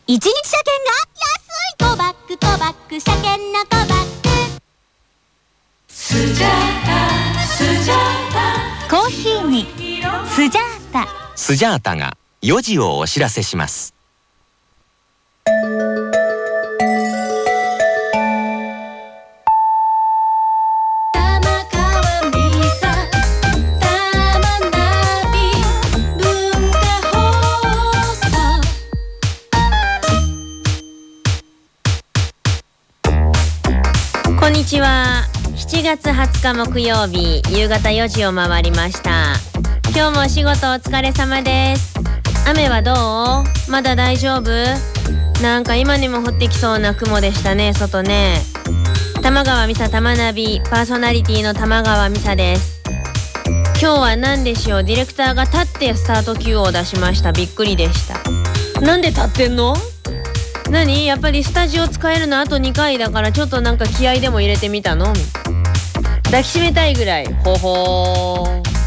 一日車検が安い。コバックコバック車検のコバック。 スジャータスジャータ、 コーヒーにスジャータ。 スジャータが4時をお知らせします。 こんにちは。7月20日木曜日、夕方4時を回りました。今日もお仕事お疲れ様です。雨はどう？まだ大丈夫？なんか今にも降ってきそうな雲でしたね、外ね。玉川美沙玉ナビパーソナリティの玉川美沙です。今日は何でしょう、ディレクターが立ってスタート Q を出しました。びっくりでした。なんで立ってんの？何？やっぱりスタジオ使えるのあと2回だから、ちょっとなんか気合でも入れてみたの？抱きしめたいぐらい。ほほー。